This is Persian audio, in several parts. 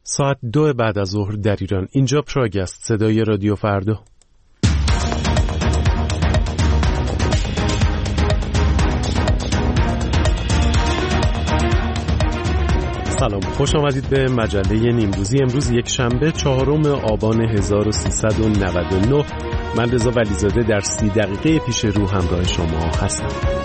ساعت 2 بعد از ظهر در ایران. اینجا پراگ است، صدای رادیو فردا. سلام، خوش آمدید به مجله نیمروزی. امروز یک شنبه 4 آبان 1399. من رضا ولیزاده در 30 دقیقه پیش رو همراه شما هستم.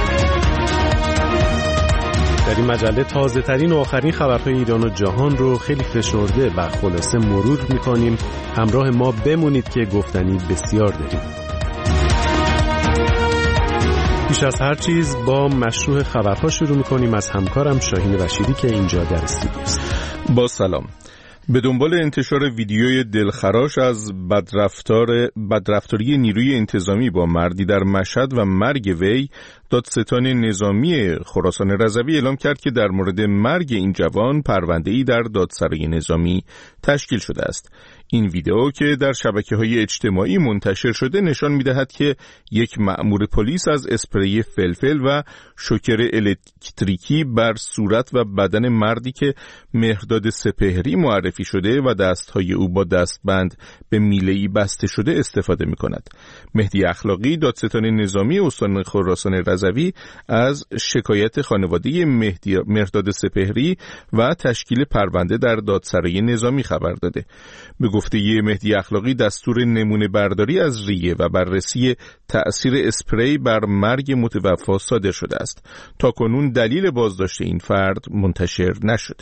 در این مجله تازه ترین و آخرین خبرهای ایران و جهان رو خیلی فشرده و خلاصه مرور میکنیم. همراه ما بمونید که گفتنی بسیار داریم. پیش از هر چیز با مشروع خبرها شروع میکنیم. از همکارم شاهین رشیدی که اینجا در استودیو است. با سلام. به دنبال انتشار ویدیوی دلخراش از بدرفتاری نیروی انتظامی با مردی در مشهد و مرگ وی، دادستان نظامی خراسان رضوی اعلام کرد که در مورد مرگ این جوان پرونده‌ای در دادسرای نظامی تشکیل شده است. این ویدئو که در شبکه‌های اجتماعی منتشر شده نشان می‌دهد که یک مأمور پلیس از اسپری فلفل و شوکر الکتریکی بر صورت و بدن مردی که مهرداد سپهری معرفی شده و دستهای او با دستبند به میله‌ای بسته شده استفاده می‌کند. مهدی اخلاقی، دادستان نظامی استان خراسان رضوی، از شکایت خانواده مهرداد سپهری و تشکیل پرونده در دادسرای نظامی خبر داده. به گفته مهدی اخلاقی، دستور نمونه برداری از ریه و بررسی تأثیر اسپری بر مرگ متوفی صادر شده است. تاکنون دلیل بازداشت این فرد منتشر نشده.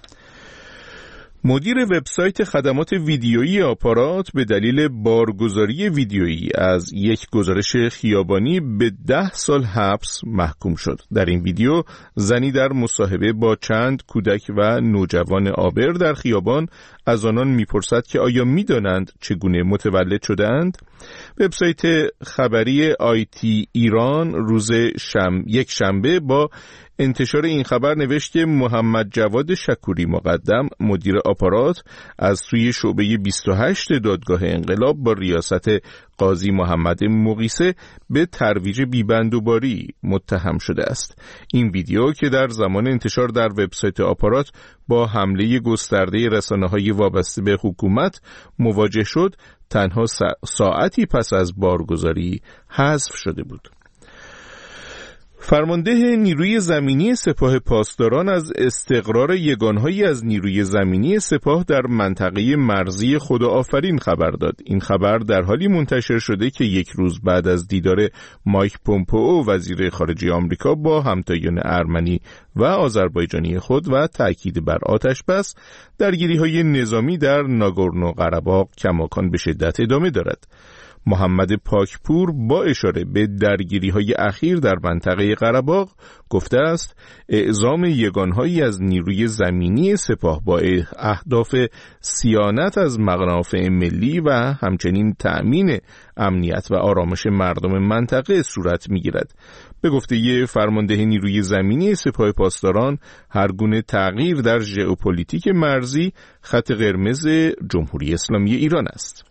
مدیر وبسایت خدمات ویدیویی آپارات به دلیل بارگذاری ویدیویی از یک گزارش خیابانی به 10 سال حبس محکوم شد. در این ویدیو زنی در مصاحبه با چند کودک و نوجوان عابر در خیابان از آنان میپرسد که آیا میدانند چگونه متولد شدند؟ وبسایت خبری آیتی ایران روز یک شنبه با انتشار این خبر نوشت که محمد جواد شکوری مقدم، مدیر آپارات، از سوی شعبه 28 دادگاه انقلاب با ریاست قاضی محمد مقیسه به ترویج بیبندوباری متهم شده است. این ویدیو که در زمان انتشار در وبسایت آپارات با حمله گسترده رسانه‌های وابسته به حکومت مواجه شد، تنها ساعتی پس از بارگذاری حذف شده بود. فرمانده نیروی زمینی سپاه پاسداران از استقرار یگانهایی از نیروی زمینی سپاه در منطقه مرزی خداآفرین خبر داد. این خبر در حالی منتشر شده که یک روز بعد از دیدار مایک پومپئو وزیر خارجه آمریکا با همتایان ارمنی و آذربایجانی خود و تأکید بر آتش بس، درگیری‌های نظامی در ناگورنو قره‌باغ کماکان به شدت ادامه دارد. محمد پاکپور با اشاره به درگیری‌های اخیر در منطقه قره‌باغ گفته است اعزام یگانهایی از نیروی زمینی سپاه با اهداف صیانت از منافع ملی و همچنین تأمین امنیت و آرامش مردم منطقه صورت می‌گیرد. به گفته فرمانده نیروی زمینی سپاه پاسداران، هر گونه تغییر در ژئوپلیتیک مرزی خط قرمز جمهوری اسلامی ایران است.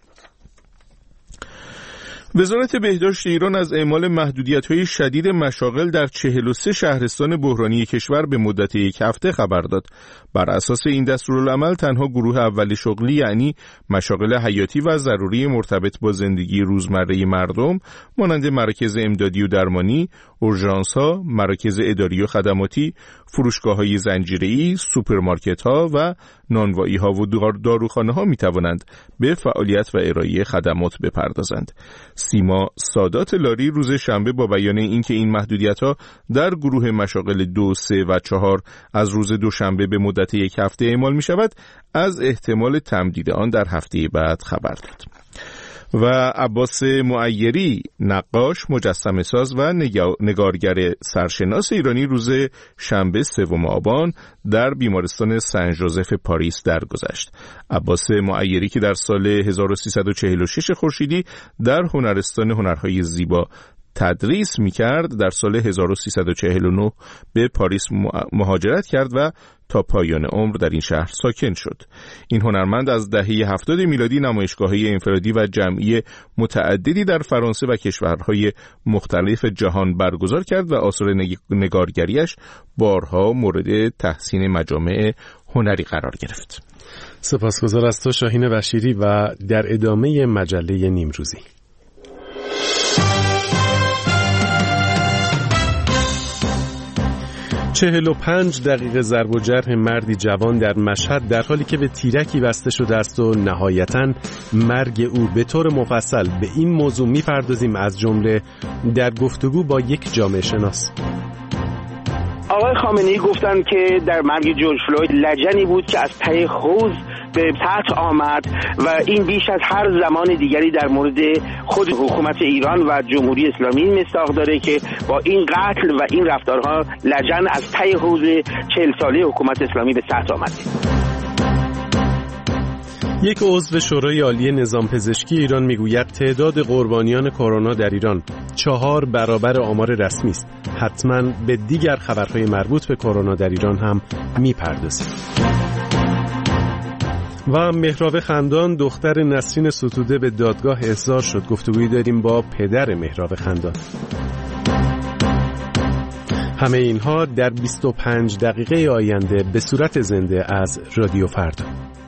وزارت بهداشت ایران از اعمال محدودیت‌های شدید مشاغل در 43 شهرستان بحرانی کشور به مدت یک هفته خبر داد. بر اساس این دستورالعمل تنها گروه اول شغلی، یعنی مشاغل حیاتی و ضروری مرتبط با زندگی روزمره مردم، مانند مراکز امدادی و درمانی، اورژانس‌ها، مراکز اداری و خدماتی، فروشگاه‌های زنجیره‌ای، سوپرمارکت‌ها و نانوایی‌ها و داروخانه‌ها می‌توانند به فعالیت و ارائه خدمات بپردازند. سیما سادات لاری روز شنبه با بیان اینکه این محدودیت‌ها در گروه مشاغل 2، 3 و 4 از روز دوشنبه به مدت یک هفته اعمال می‌شود، از احتمال تمدید آن در هفته بعد خبر داد. و عباس معیری، نقاش، مجسمه ساز و نگارگر سرشناس ایرانی روز شنبه 3 آبان در بیمارستان سن ژوزف پاریس درگذشت. عباس معیری که در سال 1346 خورشیدی در هنرستان هنرهای زیبا تدریس می‌کرد، در سال 1349 به پاریس مهاجرت کرد و تا پایان عمر در این شهر ساکن شد. این هنرمند از دهه 70 میلادی نمایشگاه‌های انفرادی و جمعی متعددی در فرانسه و کشورهای مختلف جهان برگزار کرد و آثار نگارگریش بارها مورد تحسین مجامع هنری قرار گرفت. سپاسگزار از تو شاهین بشیری. و در ادامه مجله نیمروزی 45 دقیقه ضرب و جرح مردی جوان در مشهد در حالی که به تیرکی بسته شده است و نهایتاً مرگ او. به طور مفصل به این موضوع می‌پردازیم، از جمله در گفتگو با یک جامعه شناس. آقای خامنه‌ای گفتن که در مرگ جورج فلوید لجنی بود که از ته حوض به سطح آمد و این بیش از هر زمان دیگری در مورد خود حکومت ایران و جمهوری اسلامی مصداق داره که با این قتل و این رفتارها لجن از ته حوض 40 ساله حکومت اسلامی به سطح آمده. یک عضو شورای عالی نظام پزشکی ایران میگوید تعداد قربانیان کرونا در ایران 4 برابر آمار رسمی است. حتما به دیگر خبرهای مربوط به کرونا در ایران هم میپردازیم. و مهراب خندان دختر نسرین ستوده به دادگاه احضار شد. گفتگویی داریم با پدر مهراب خندان. همه اینها در 25 دقیقه آینده به صورت زنده از رادیو فردا.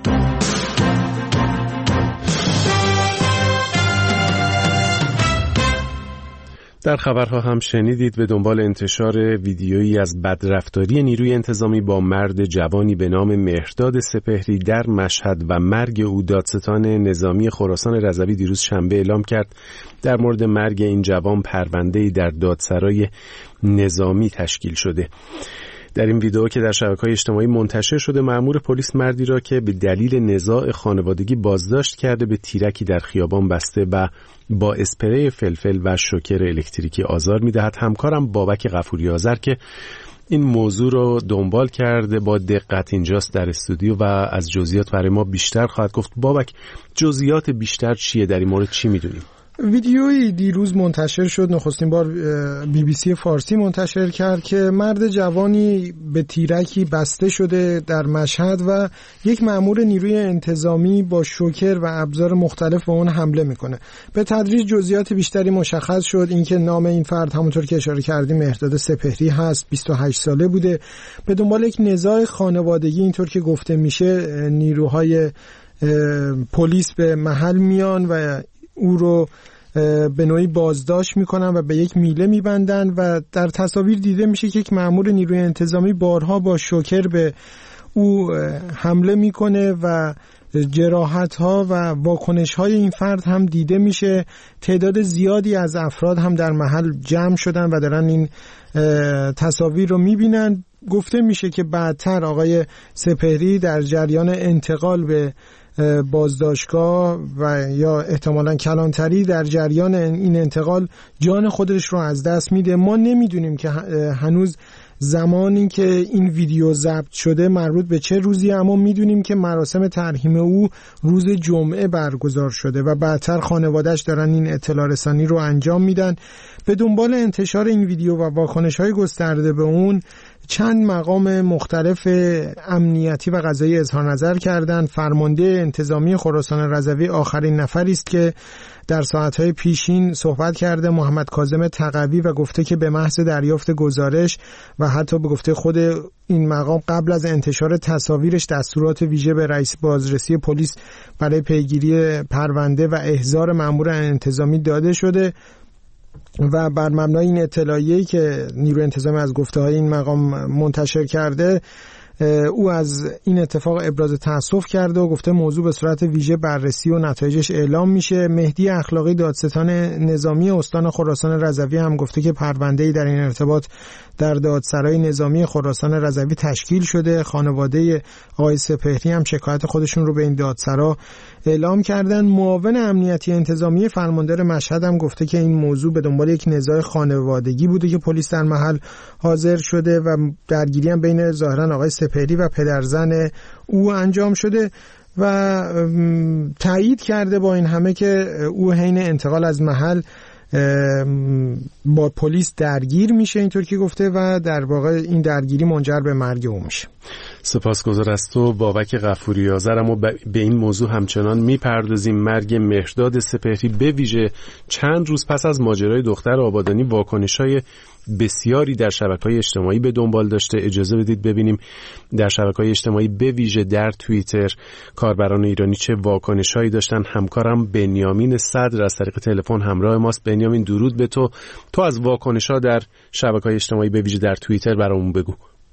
در خبرها هم شنیدید به دنبال انتشار ویدیویی از بدرفتاری نیروی انتظامی با مرد جوانی به نام مهرداد سپهری در مشهد و مرگ او، دادستان نظامی خراسان رضوی دیروز شنبه اعلام کرد در مورد مرگ این جوان پرونده‌ای در دادسرای نظامی تشکیل شده. در این ویدئو که در شبکه‌های اجتماعی منتشر شده، مأمور پلیس مردی را که به دلیل نزاع خانوادگی بازداشت کرده به تیرکی در خیابان بسته و با اسپری فلفل و شوکر الکتریکی آزار می‌دهد. همکارم بابک غفوری آذر که این موضوع رو دنبال کرده با دقت اینجاست در استودیو و از جزئیات برای ما بیشتر خواهد گفت. بابک، جزئیات بیشتر چیه؟ در این مورد چی می‌دونیم؟ ویدیویی دیروز منتشر شد، نخستین بار BBC فارسی منتشر کرد که مرد جوانی به تیرکی بسته شده در مشهد و یک مأمور نیروی انتظامی با شوکر و ابزار مختلف به اون حمله میکنه. به تدریج جزئیات بیشتری مشخص شد. اینکه نام این فرد همونطور که اشاره کردیم مهرداد سپهری هست، 28 ساله بوده. به دنبال یک نزاع خانوادگی اینطور که گفته میشه نیروهای پلیس به محل میان و او رو به نوعی بازداشت میکنن و به یک میله میبندن و در تصاویر دیده میشه که یک مأمور نیروی انتظامی بارها با شوکر به او حمله میکنه و جراحت‌ها و واکنش‌های این فرد هم دیده میشه. تعداد زیادی از افراد هم در محل جمع شدن و دارن این تصاویر رو میبینن. گفته میشه که بعدتر آقای سپهری در جریان انتقال به بازداشتگاه و یا احتمالاً کلانتری در جریان این انتقال جان خودش رو از دست میده. ما نمیدونیم که هنوز زمانی که این ویدیو ضبط شده مربوط به چه روزی، اما میدونیم که مراسم ترحیم او روز جمعه برگزار شده و بعدتر خانواده‌اش دارن این اطلاع رسانی رو انجام میدن. به دنبال انتشار این ویدیو و واکنش‌های گسترده به اون چند مقام مختلف امنیتی و قضایی اظهار نظر کردند. فرمانده انتظامی خراسان رضوی آخرین نفری است که در ساعت‌های پیشین صحبت کرده، محمد کاظم تقوی، و گفته که به محض دریافت گزارش و حتی به گفته خود این مقام قبل از انتشار تصاویرش دستورات ویژه به رئیس بازرسی پلیس برای پیگیری پرونده و احضار مأمور انتظامی داده شده و بر مبنای این اطلاعیه‌ای که نیروی انتظامی از گفته‌های این مقام منتشر کرده، او از این اتفاق ابراز تأسف کرده و گفته موضوع به صورت ویژه بررسی و نتایجش اعلام میشه. مهدی اخلاقی دادستان نظامی استان خراسان رضوی هم گفته که پرونده‌ای در این ارتباط در دادسرای نظامی خراسان رضوی تشکیل شده. خانواده آقای سپهری هم شکایت خودشون رو به این دادسرا اعلام کردن. معاون امنیتی انتظامی فرماندار مشهد هم گفته که این موضوع به دنبال یک نزاع خانوادگی بوده که پلیس در محل حاضر شده و درگیری هم بین ظاهرا آقای سپهری و پدرزن او انجام شده و تایید کرده با این همه که او حین انتقال از محل با پلیس درگیر میشه، اینطور که گفته، و در واقع این درگیری منجر به مرگ او میشه. سپاسگزار از تو بابک غفوری آذر. اما به این موضوع همچنان میپردازیم. مرگ مهرداد سپهری به ویژه چند روز پس از ماجرای دختر آبادانی واکنش‌های بسیاری در شبکه‌های اجتماعی به دنبال داشته. اجازه بدید ببینیم در شبکه‌های اجتماعی به ویژه در توییتر کاربران ایرانی چه واکنش‌هایی داشتن. همکارم بنیامین صدر از طریق تلفن همراه ماست. بنیامین درود به تو. تو از واکنش‌ها در شبکه‌های اجتماعی به ویژه در توییتر برامون بگو.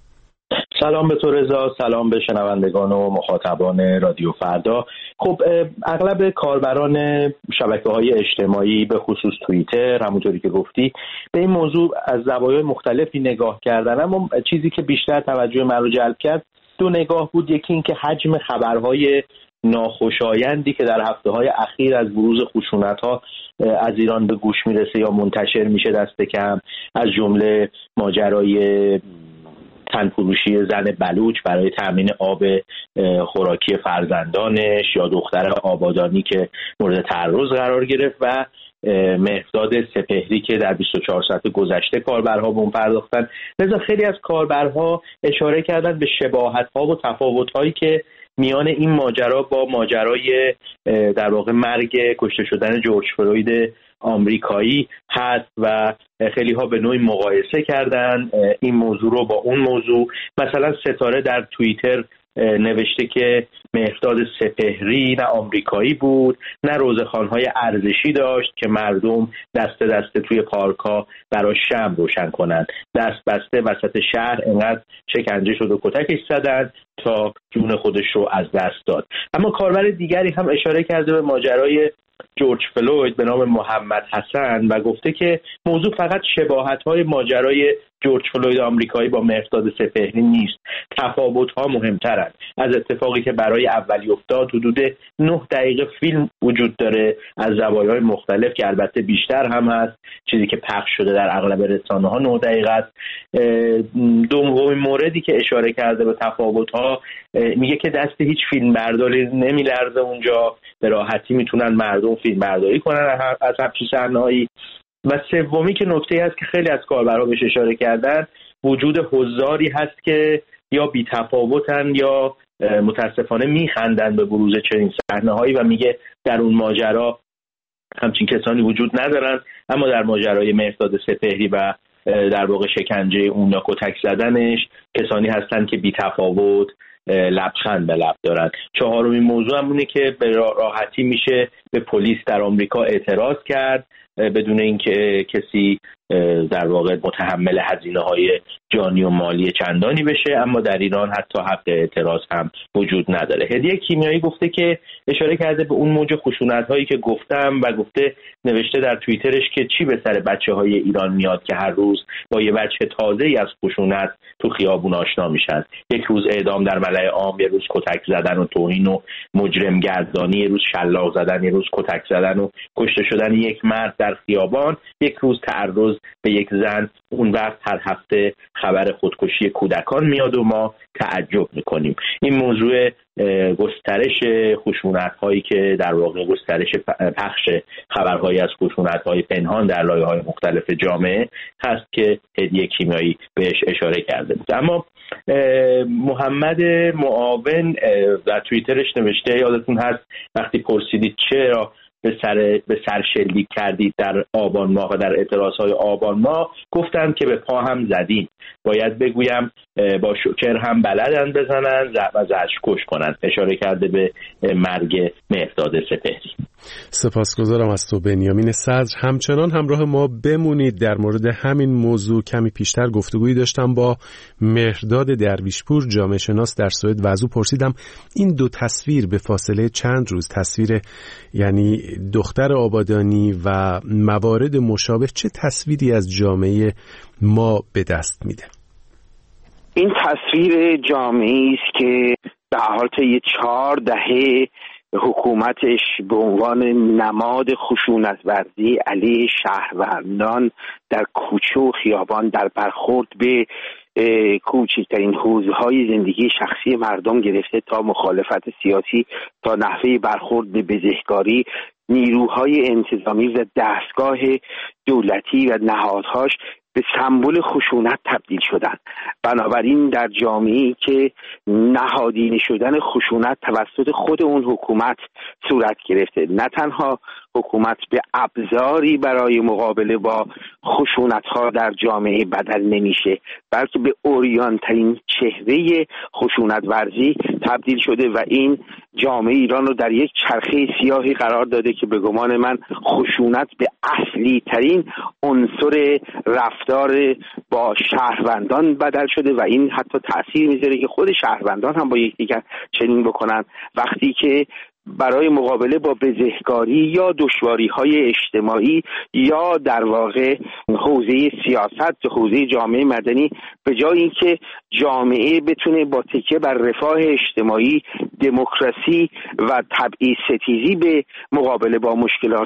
سلام به تو رضا، سلام به شنوندگان و مخاطبان رادیو فردا. خب اغلب کاربران شبکه‌های اجتماعی به خصوص توییتر همونطوری که گفتی به این موضوع از زوایای مختلفی نگاه کردن، اما چیزی که بیشتر توجه من رو جلب کرد دو نگاه بود. یکی این که حجم خبرهای ناخوشایندی که در هفته‌های اخیر از بروز خشونت‌ها از ایران به گوش میرسه یا منتشر میشه دست کم، از جمله ماجرای تنفروشی زن بلوچ برای تامین آب خوراکی فرزندانش یا دختر آبادانی که مورد تعرض قرار گرفت و مهرداد سپهری که در 24 ساعت گذشته کاربرها به اون پرداختن. لذا خیلی از کاربرها اشاره کردن به شباهت‌ها و تفاوت‌هایی که میان این ماجرا با ماجرای در واقع مرگ کشته شدن جورج فلوید آمریکایی هست و خیلی ها به نوعی مقایسه کردن این موضوع رو با اون موضوع. مثلا ستاره در توییتر نوشته که مهرداد سپهری نه آمریکایی بود نه روزخوان‌های ارزشی داشت که مردم دست دسته توی پارک‌ها برای شمع روشن کنند، دست بسته وسط شهر انقدر شکنجه شد و کتکش زدن تا جون خودش رو از دست داد. اما کاربر دیگری هم اشاره کرده به ماجرای جورج فلوید به نام محمد حسن و گفته که موضوع فقط شباهت‌های ماجرای جورج فلوید آمریکایی با مهرداد سپهری نیست، تفاوت‌ها مهمترند. از اتفاقی که برای اولی افتاد حدود 9 دقیقه فیلم وجود داره از زوایای مختلف که البته بیشتر هم هست، چیزی که پخش شده در اغلب رسانه‌ها 9 دقیقه است. دومین موردی که اشاره کرده به تفاوت‌ها میگه که دست هیچ فیلمبرداری نمیلرزه اونجا، به راحتی میتونن مردم فیلمبرداری کنن از همچین صحنه‌هایی. و سومی که نکته‌ای هست که خیلی از کاربرها بهش اشاره کردن، وجود حضاری هست که یا بی‌تفاوتن یا متاسفانه میخندن به بروز چنین صحنه‌هایی و میگه در اون ماجرا همچین کسانی وجود ندارن، اما در ماجرای مهرداد سپهری و در واقع شکنجه اون یا کتک زدنش کسانی هستن که بی‌تفاوت لبخند به لب دارن. چهارمین موضوع هم اونه که به راحتی میشه به پلیس در آمریکا اعتراض کرد بدون اینکه کسی در واقع متحمل هزینه‌های جانی و مالی چندانی بشه، اما در ایران حتی حق اعتراض هم وجود نداره. هدیه کیمیایی گفته که اشاره کرده به اون موج خشونت‌هایی که گفتم و گفته نوشته در توییترش که چی به سر بچه‌های ایران میاد که هر روز با یه بچه تازه‌ای از خشونت تو خیابون آشنا میشن. یک روز اعدام در ملأ عام، یه روز کتک زدن و توهین و مجرم گردانی، یه روز شلاق زدن، یه روز کتک زدن و کشته شدن یک مرد در خیابان، یک روز تعرض به یک زن. اون وقت هر هفته خبر خودکشی کودکان میاد و ما تعجب میکنیم. این موضوع گسترش خشونت‌هایی که در واقع گسترش پخش خبرهایی از خشونت‌های پنهان در لایه‌های مختلف جامعه هست که هدیه کیمیایی بهش اشاره کرده بود. اما محمد معاون در توییترش نوشته، یادتون هست وقتی پرسیدید چرا به سر شلیک کردید در آبان ماه و در اعتراضهای آبان ماه، گفتن که به پا هم زدیم، باید بگویم با شوکر هم بلدن بزنن و زجرکش کنن. اشاره کرده به مرگ مهرداد سپهری. سپاسگزارم از تو بنیامین صدر. همچنان همراه ما بمونید. در مورد همین موضوع کمی پیشتر گفتگویی داشتم با مهرداد درویشپور، جامعه شناس در سوئد، و از او پرسیدم این دو تصویر به فاصله چند روز، تصویر یعنی دختر آبادانی و موارد مشابه، چه تصویری از جامعه ما به دست میده؟ این تصویر جامعه‌ای است که به حال طی 4 دهه حکومتش به عنوان نماد خشونت‌ورزی علیه شهروندان در کوچه و خیابان در برخورد به کوچکترین حوزه‌های زندگی شخصی مردم گرفته تا مخالفت سیاسی تا نحوه برخورد به بزهکاری، نیروهای انتظامی و دستگاه دولتی و نهادهاش به سمبل خشونت تبدیل شدن. بنابراین در جامعه‌ای که نهادینه شدن خشونت توسط خود اون حکومت صورت گرفته، نه تنها حکومت به ابزاری برای مقابله با خشونت‌ها در جامعه بدل نمیشه، بلکه به عریان‌ترین چهره خشونت ورزی تبدیل شده و این جامعه ایران رو در یک چرخه سیاهی قرار داده که به گمان من خشونت به اصلی ترین عنصر رفتار با شهروندان بدل شده و این حتی تأثیر میذاره که خود شهروندان هم با یکدیگر چنین بکنن وقتی که برای مقابله با بزهکاری یا دشواری‌های اجتماعی یا در واقع حوزه سیاست، حوزه جامعه مدنی، به جای اینکه جامعه بتونه با تکیه بر رفاه اجتماعی، دموکراسی و تبعیض‌ستیزی به مقابله با مشکلات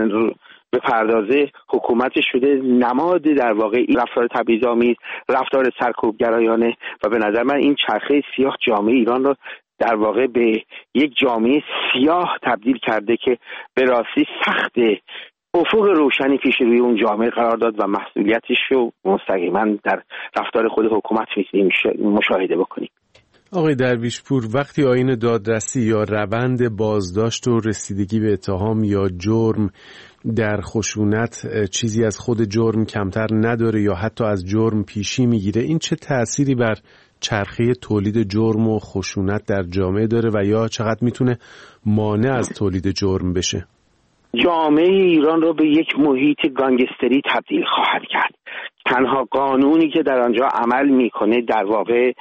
به پردازه، حکومت شده نماد در واقع رفتار تبعیض‌آمیز، رفتار سرکوبگرایانه و به نظر من این چرخه سیاه جامعه ایران رو در واقع به یک جامعه سیاه تبدیل کرده که به راستی سخت افق روشنی پیش روی اون جامعه قرار داد و مسئولیتش رو مستقیما در رفتار خود حکومت میتونیم مشاهده بکنیم. آقای درویشپور، وقتی آیین دادرسی یا روند بازداشت و رسیدگی به اتهام یا جرم در خشونت چیزی از خود جرم کمتر نداره یا حتی از جرم پیشی میگیره، این چه تأثیری بر چرخه تولید جرم و خشونت در جامعه داره و یا چقدر میتونه مانع از تولید جرم بشه؟ جامعه ایران رو به یک محیط گانگستری تبدیل خواهد کرد. تنها قانونی که در آنجا عمل میکنه در واقع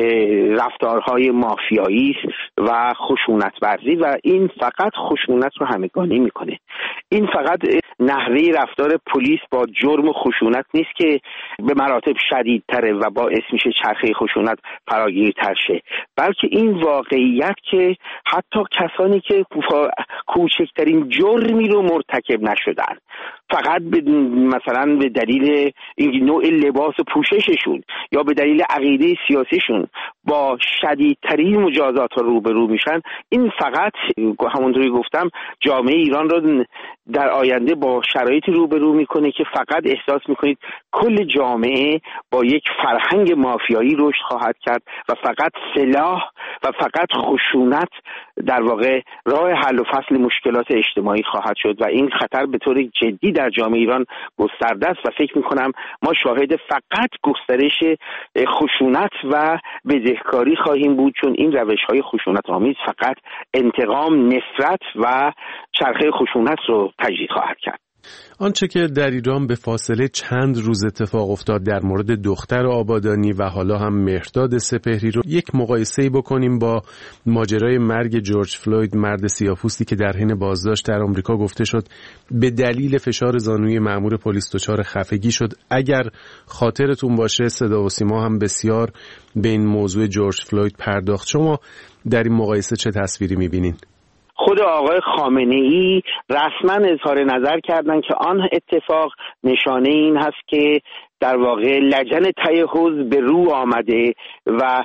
رفتارهای مافیایی و خشونت ورزی و این فقط خشونت رو همگانی میکنه. این فقط نحوه رفتار پلیس با جرم و خشونت نیست که به مراتب شدیدتره و باعث میشه چرخه خشونت فراگیرتر شه، بلکه این واقعیت که حتی کسانی که کوچکترین جرمی رو مرتکب نشدن، فقط مثلا به دلیل این نوع لباس پوشششون یا به دلیل عقیده سیاسیشون با شدیدترین مجازات ها روبرو میشن، این فقط همونطوری گفتم جامعه ایران رو در آینده با شرایطی روبرو میکنه که فقط احساس میکنید کل جامعه با یک فرهنگ مافیایی رشد خواهد کرد و فقط سلاح و فقط خشونت در واقع راه حل و فصل مشکلات اجتماعی خواهد شد و این خطر به طور جدی در جامعه ایران گسترده است و فکر میکنم ما شاهد فقط گسترش خشونت و بزهکاری خواهیم بود، چون این روش‌های خشونت آمیز فقط انتقام، نفرت و چرخه خشونت رو تجدید خواهد کرد. آنچه که در ایران به فاصله چند روز اتفاق افتاد در مورد دختر آبادانی و حالا هم مهرداد سپهری رو یک مقایسه‌ای بکنیم با ماجرای مرگ جورج فلوید، مرد سیاه‌پوستی که در حین بازداشت در آمریکا گفته شد به دلیل فشار زانوی مأمور پلیس دچار خفگی شد. اگر خاطرتون باشه صدا و سیما هم بسیار به این موضوع جورج فلوید پرداخت. شما در این مقایسه چه تصویری می‌بینین؟ خود آقای خامنه‌ای رسما اظهار نظر کردند که آن اتفاق نشانه این هست که در واقع لجن ته حوض به رو آمده و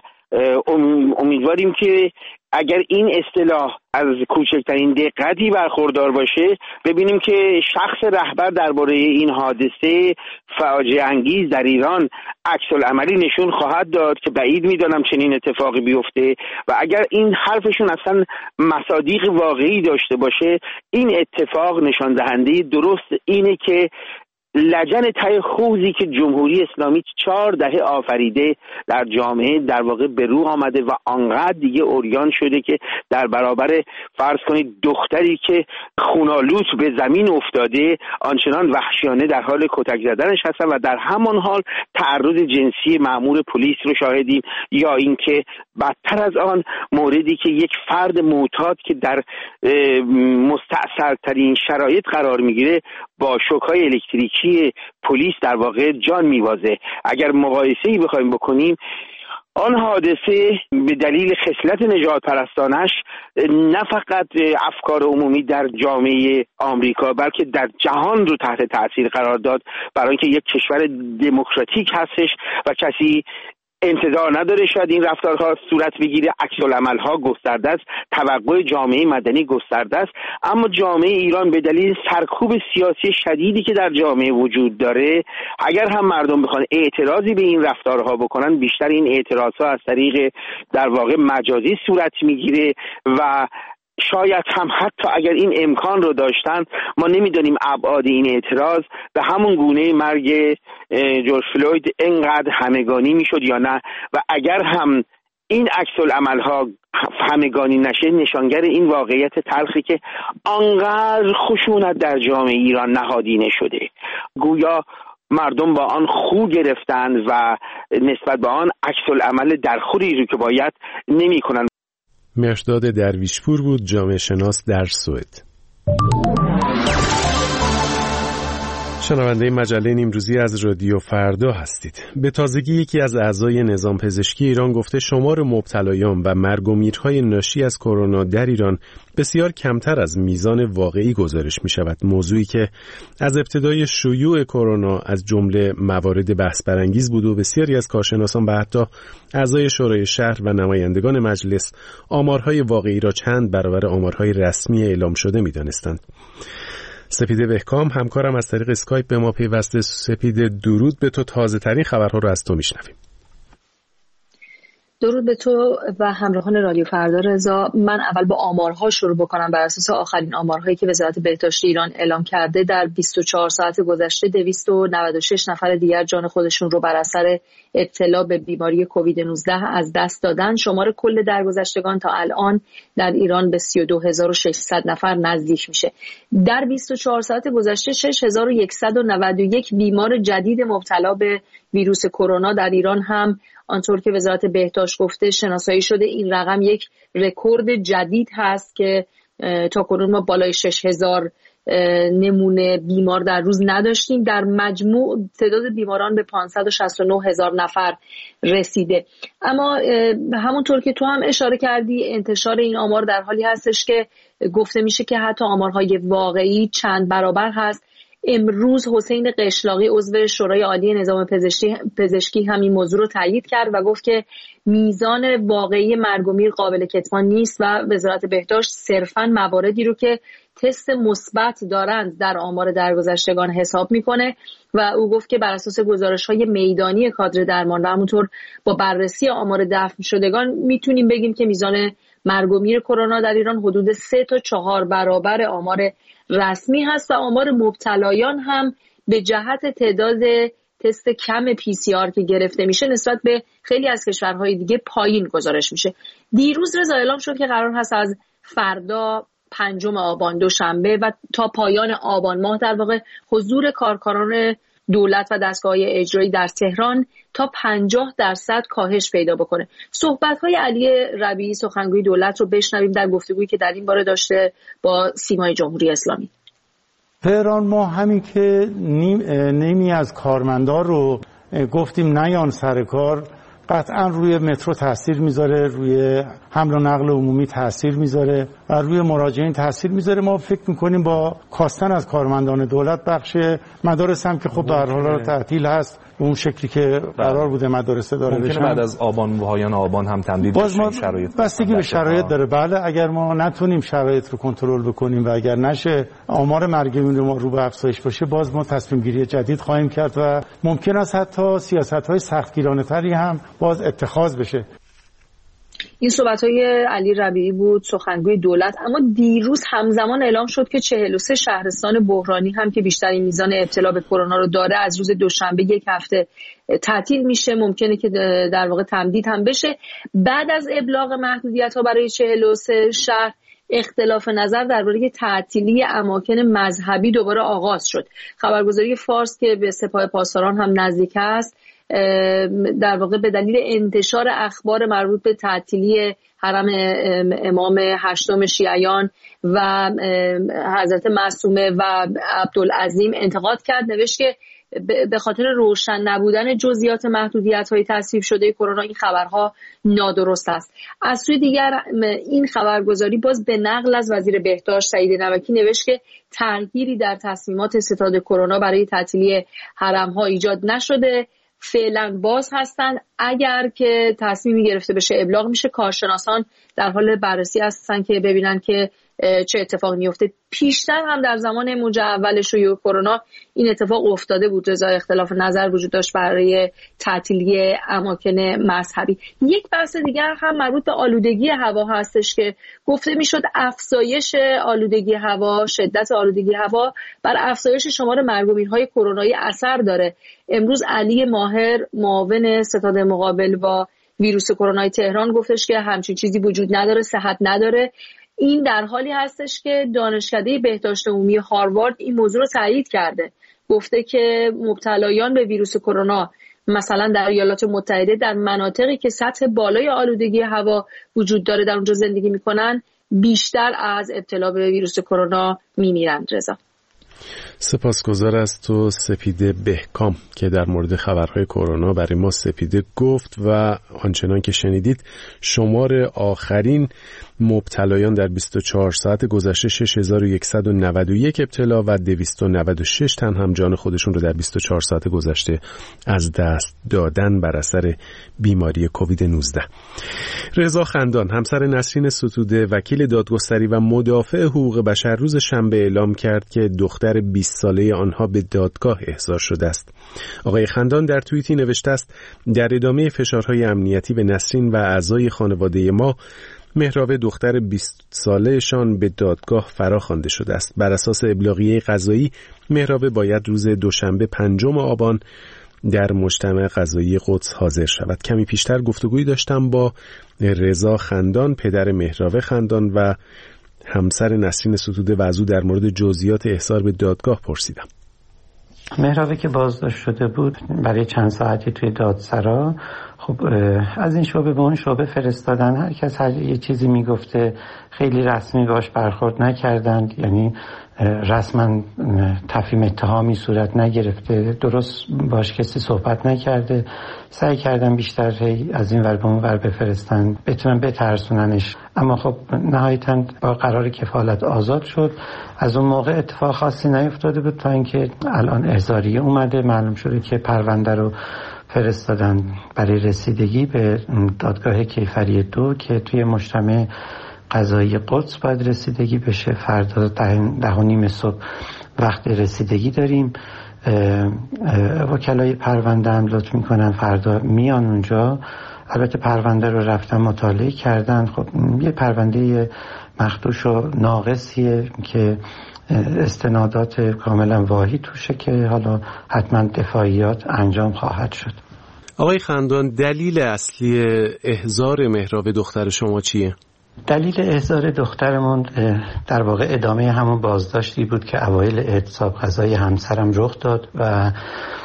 امیدواریم که اگر این اصطلاح از کوچکترین دقتی برخوردار باشه ببینیم که شخص رهبر درباره این حادثه فاجعه انگیز در ایران عکس العملی نشون خواهد داد که بعید میدانم چنین اتفاقی بیفته و اگر این حرفشون اصلا مصادیق واقعی داشته باشه این اتفاق نشان دهنده درست اینه که لجن ته حوضی که جمهوری اسلامی 4 دهه آفریده در جامعه در واقع به رو آمده و آنقدر دیگه عریان شده که در برابر فرض کنید دختری که خونالود به زمین افتاده آنچنان وحشیانه در حال کتک زدنش هستن و در همان حال تعرض جنسی مأمور پلیس رو شاهدیم، یا اینکه بدتر از آن موردی که یک فرد معتاد که در مستعصرترین شرایط قرار میگیره با شوک‌های الکتریکی پلیس در واقع جان میوازه. اگر مقایسه‌ای بخوایم بکنیم آن حادثه به دلیل خصلت نجات پرستانش نه فقط افکار عمومی در جامعه آمریکا بلکه در جهان رو تحت تاثیر قرار داد، برای اینکه یک کشور دموکراتیک هستش و کسی انتظار نداره شاید این رفتارها صورت بگیره، عکس‌العمل‌ها گسترده است، توقع جامعه مدنی گسترده است، اما جامعه ایران به دلیل سرکوب سیاسی شدیدی که در جامعه وجود داره، اگر هم مردم بخوان اعتراضی به این رفتارها بکنن، بیشتر این اعتراضها از طریق در واقع مجازی صورت میگیره و شاید هم حتی اگر این امکان رو داشتن، ما نمیدونیم ابعاد این اعتراض به همون گونه مرگ جورج فلوید انقدر همگانی میشد یا نه، و اگر هم این عکس‌العمل‌ها همگانی نشه، نشانگر این واقعیت تلخی که آنقدر خشونت در جامعه ایران نهادینه شده، گویا مردم با آن خو گرفتند و نسبت به آن عکس‌العمل درخوری رو که باید نمی‌کنند. مهرداد درویشپور بود، جامعه شناس در سوئد. شنونده مجله نیمروزی از رادیو فردا هستید. به تازگی یکی از اعضای نظام پزشکی ایران گفته شمار مبتلایان و مرگ و میرهای ناشی از کرونا در ایران بسیار کمتر از میزان واقعی گزارش می شود. موضوعی که از ابتدای شیوع کرونا از جمله موارد بحث برانگیز بود و بسیاری از کارشناسان و حتی اعضای شورای شهر و نمایندگان مجلس آمارهای واقعی را چند برابر آمارهای رسمی اعلام شده می دانستند. سپیده بهکام همکارم از طریق اسکایپ به ما پیوسته. سپیده، درود به تو. تازه ترین خبرها رو از تو میشنویم. درود به تو و همراهان رادیو فردا. رضا، من اول با آمارها شروع بکنم. بر اساس آخرین آمارهایی که وزارت بهداشت ایران اعلام کرده، در 24 ساعت گذشته 296 نفر دیگر جان خودشون رو بر اثر ابتلا به بیماری کووید 19 از دست دادن. شمار کل درگذشتگان تا الان در ایران به 32600 نفر نزدیک میشه. در 24 ساعت گذشته 6191 بیمار جدید مبتلا به ویروس کرونا در ایران هم آنطور که وزارت بهداشت گفته شناسایی شده. این رقم یک رکورد جدید هست که تا کنون ما بالای 6000 نمونه بیمار در روز نداشتیم. در مجموع تعداد بیماران به 569,000 نفر رسیده. اما همونطور که تو هم اشاره کردی، انتشار این آمار در حالی هستش که گفته میشه که حتی آمارهای واقعی چند برابر هست. امروز حسین قشلاقی عضو شورای عالی نظام پزشکی همین موضوع رو تایید کرد و گفت که میزان واقعی مرگ و میر قابل کتمان نیست و وزارت بهداشت صرفاً مواردی رو که تست مثبت دارند در آمار درگذشتگان حساب میکنه و او گفت که بر اساس گزارش‌های میدانی کادر درمان و همونطور با بررسی آمار دفن شدگان میتونیم بگیم که میزان مرگ و میر کرونا در ایران حدود 3 تا 4 برابر آمار رسمی هست و آمار مبتلایان هم به جهت تعداد تست کم PCR که گرفته میشه نسبت به خیلی از کشورهای دیگه پایین گزارش میشه. دیروز رضا اعلام شد که قرار هست از فردا 5 آبان دوشنبه و تا پایان آبان ماه در واقع حضور کارکنان دولت و دستگاه‌های اجرایی در تهران تا 50% کاهش پیدا بکنه. صحبت‌های علی ربیعی سخنگوی دولت رو بشنویم در گفتگویی که در این باره داشته با سیمای جمهوری اسلامی. تهران ما همین که نیمی از کارمندان رو گفتیم نیان سر کار، قطعا روی مترو تاثیر میذاره، روی حمل و نقل عمومی تاثیر میذاره و روی مراجعین تاثیر میذاره. ما فکر میکنیم با کاستن از کارمندان دولت بخش مدارس هم که خب به هر حال تعطیل هست اون شکلی که قرار بوده مدارس داره بشه، بعد از آبان و پایان آبان هم تمدید بشه. شرایط بستگی به شرایط داره. بله اگر ما نتونیم شرایط رو کنترل بکنیم و اگر نشه آمار مرگ ما رو به افزایش باشه، باز ما تصمیم گیری جدید خواهیم کرد و ممکن است حتی سیاست‌های سختگیرانه تری هم باز اتخاذ بشه. این صحبت‌های علی ربیعی بود سخنگوی دولت. اما دیروز همزمان اعلام شد که 43 شهرستان بحرانی هم که بیشترین میزان ابتلا به کرونا رو داره از روز دوشنبه یک هفته تعطیل میشه. ممکنه که در واقع تمدید هم بشه. بعد از ابلاغ محدودیت‌ها برای 43 شهر اختلاف نظر درباره تعطیلی اماکن مذهبی دوباره آغاز شد. خبرگزاری فارس که به سپاه پاسداران هم نزدیک است در واقع به دلیل انتشار اخبار مربوط به تعطیلی حرم امام هشتم شیعیان و حضرت معصومه و عبدالعظیم انتقاد کرد. نوشت که به خاطر روشن نبودن جزئیات محدودیت‌های تصویب شده کرونا این خبرها نادرست است. از سوی دیگر این خبرگزاری باز به نقل از وزیر بهداشت سعید نمکی نوشت که تغییری در تصمیمات ستاد کرونا برای تعطیلی حرم‌ها ایجاد نشده، فعلا باز هستن. اگر که تصمیمی گرفته بشه ابلاغ میشه. کارشناسان در حال بررسی هستن که ببینن که چه اتفاقی میفته. پیشتر هم در زمان موج اول شیوع کرونا این اتفاق افتاده بود. رضا اختلاف نظر وجود داشت برای تعطیلی اماکن مذهبی. یک بحث دیگر هم مربوط به آلودگی هوا هستش که گفته میشد افزایش آلودگی هوا، شدت آلودگی هوا بر افزایش شمار مرگ و میرهای کرونایی اثر داره. امروز علی ماهر معاون ستاد مقابل با ویروس کرونای تهران گفتش که همچین چیزی وجود نداره، صحت نداره. این در حالی هستش که دانشکده بهداشت عمومی هاروارد این موضوع رو تایید کرده. گفته که مبتلایان به ویروس کرونا مثلا در ایالات متحده در مناطقی که سطح بالای آلودگی هوا وجود داره در اونجا زندگی میکنن بیشتر از ابتلا به ویروس کرونا میمیرند. رضا سپاسگزار از تو سپیده بهکام که در مورد خبرهای کرونا برای ما سپیده گفت و آنچنان که شنیدید شمار آخرین مبتلایان در 24 ساعت گذشته 6191 ابتلا و 296 تن هم جان خودشون رو در 24 ساعت گذشته از دست دادن بر اثر بیماری کووید 19. رضا خندان همسر نسرین ستوده وکیل دادگستری و مدافع حقوق بشر روز شنبه اعلام کرد که دختر 20 ساله آنها به دادگاه احضار شده است. آقای خندان در توییتی نوشته است در ادامه فشارهای امنیتی به نسرین و اعضای خانواده ما مهراب دختر 20 سالهشان به دادگاه فراخوانده شده است. بر اساس ابلاغیه قضایی مهراب باید روز دوشنبه 5 آبان در مجتمع قضایی قدس حاضر شود. کمی پیشتر گفتگویی داشتم با رضا خندان پدر مهراب خندان و همسر نسرین ستوده و از او در مورد جزئیات احضار به دادگاه پرسیدم. مهرابی که بازداشت شده بود برای چند ساعتی توی دادسرا، خب از این شعبه به اون شعبه فرستادن. هر کس هر یه چیزی میگفته، خیلی رسمی باش برخورد نکردند، یعنی رسما تفهیم اتهامی صورت نگرفته، درست باش کسی صحبت نکرده. سعی کردن بیشتر از این ور به اون ور بفرستن، بتونن بترسوننش، اما خب نهایتاً با قرار کفالت آزاد شد. از اون موقع اتفاق خاصی نیفتاده بود تا اینکه الان احضاریه اومده. معلوم شده که پرونده رو فرستادن برای رسیدگی به دادگاه کیفری 2 که توی مجتمع قضایی قدس باید رسیدگی بشه. فردا 10:30 صبح وقت رسیدگی داریم. وکلای پرونده هم لطف میکنن فردا میان اونجا. البته پرونده رو رفتن مطالعه کردن. خب یه پرونده مخدوش و ناقصیه که استنادات کاملا واهی توشه که حالا حتما دفاعیات انجام خواهد شد. آقای خندان دلیل اصلی احضار مهراب دختر شما چیه؟ دلیل احضار دخترمون در واقع ادامه همون بازداشتی بود که اوایل اعتصاب قضایی همسرم رخ داد و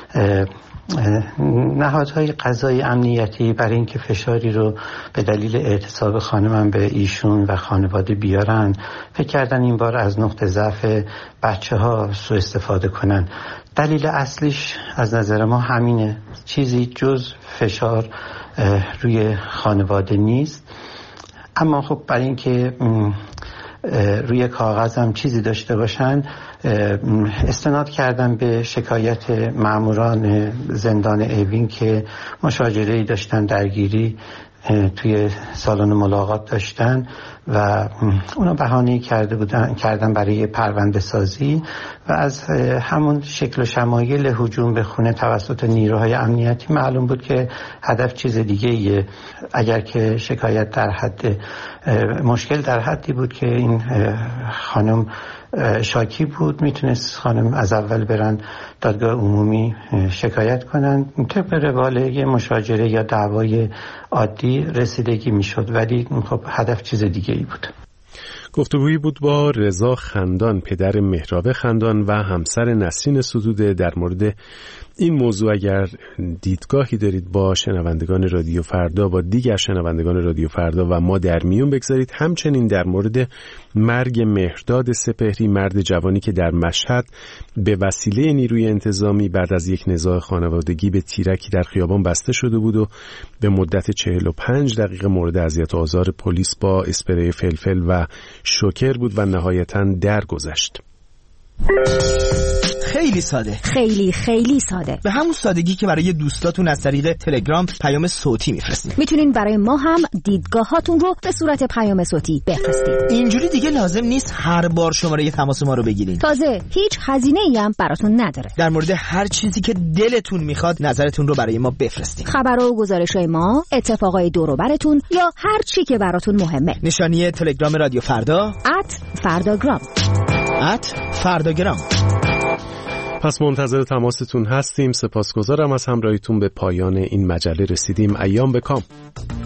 نهادهای قضایی امنیتی برای اینکه فشاری رو به دلیل اعتصاب خانمم به ایشون و خانواده بیارن فکر کردن این بار از نقطه ضعف بچه‌ها سوء استفاده کنن. دلیل اصلیش از نظر ما همینه، چیزی جز فشار روی خانواده نیست. اما خب برای اینکه روی کاغذ هم چیزی داشته باشن استناد کردن به شکایت ماموران زندان اوین که مشاجره‌ای داشتن، درگیری توی سالن ملاقات داشتن و اونا بهانه‌ای کردن برای پرونده سازی و از همون شکل و شمایل هجوم به خونه توسط نیروهای امنیتی معلوم بود که هدف چیز دیگه ایه. اگر که شکایت در حد مشکل در حدی بود که این خانم شاکی بود، میتونست خانم از اول برن دادگاه عمومی شکایت کنن، طبق روال یه مشاجره یا دعوای عادی رسیدگی میشد، ولی خب هدف چیز دیگه ای بود. گفتگویی بود با رضا خندان پدر مهراب خندان و همسر نسرین ستوده در مورد این موضوع. اگر دیدگاهی دارید با شنوندگان رادیو فردا، با دیگر شنوندگان رادیو فردا و ما در میون بگذارید. همچنین در مورد مرگ مهرداد سپهری، مرد جوانی که در مشهد به وسیله نیروی انتظامی بعد از یک نزاع خانوادگی به تیرکی در خیابان بسته شده بود و به مدت 45 دقیقه مورد اذیت و آزار پلیس با اسپری فلفل و شوکر بود و نهایتاً درگذشت. خیلی ساده. خیلی خیلی ساده. به همون سادگی که برای دوستاتون از طریق تلگرام پیام صوتی میفرستین. میتونین برای ما هم دیدگاهاتون رو به صورت پیام صوتی بفرستید. اینجوری دیگه لازم نیست هر بار شماره تماس ما رو بگیرین. تازه هیچ هزینه‌ای هم براتون نداره. در مورد هر چیزی که دلتون میخواد نظرتون رو برای ما بفرستین. خبرها و گزارش‌های ما، اتفاقای دور و براتون یا هر چی که براتون مهمه. نشانی تلگرام رادیو فردا @فرداگرام. @فرداگرام. پس منتظر تماستون هستیم. سپاسگزارم از همراهیتون. به پایان این مجله رسیدیم. ایام بکام.